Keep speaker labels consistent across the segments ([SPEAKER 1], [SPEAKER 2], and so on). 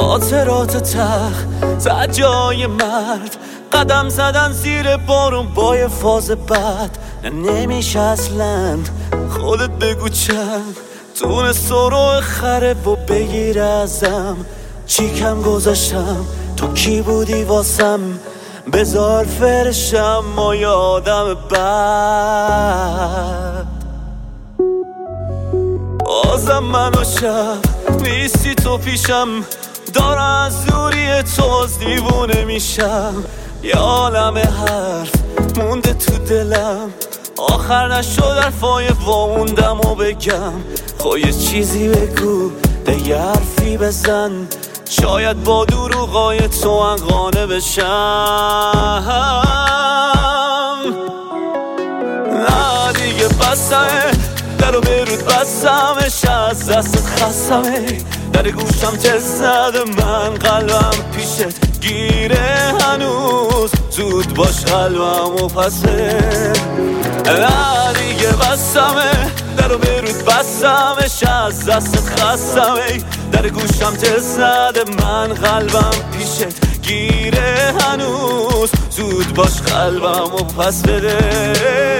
[SPEAKER 1] خاطرات تا جای مرد قدم زدن زیر بارون با یه فاز بد. نمیشه اصلا خودت بگو چند تونه سرو خره و بگیر ازم چی کم گذاشتم تو کی بودی واسم بذار فرشم ما یادم بد. بازم من و شب نیستی تو پیشم دارم از دوری تو از دیوونه میشم یه عالم حرف مونده تو دلم آخر نشد حرفای واموندم و بگم خب یه چیزی بگو دیگه حرفی بزن شاید با دروغای تو انقانه بشم. نه دیگه بسمه درو برود بسمش از دستت خستمه در گوشم تز زده من قلبم پیشت گیره هنوز زود باش قلبم و پسه. نه دیگه بسمه درو برود بسمش از دستت خستمه در گوشم تز زده من قلبم پیشت گیره هنوز زود باش قلبم و پس بده.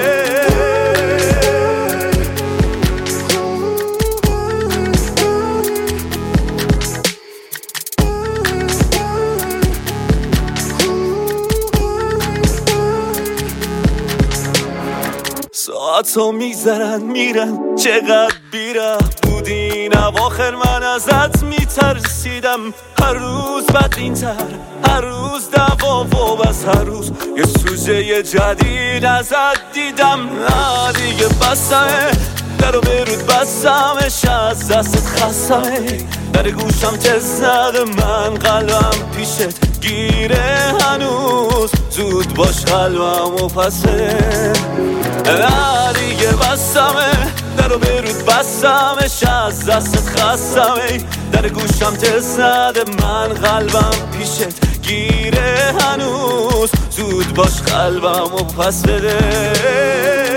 [SPEAKER 1] ساعتو میگذرن میرن چقدر بیره بودی این اواخر من ازت میترسیدم هر روز بدتر هر روز دوا و بس هر روز یه سوژه جدید ازت دیدم. نه دیگه بسمه درو برود بسمش از دستت خستمه در گوشم تز زده من قلبم پیشت گیره هنوز زود باش قلبم و پسه. نه دیگه بسمه درو برود بسمش از دستت خستمه در گوشم تز زده من قلبم پیشت گیره هنوز زود باش قلبم و پس بده.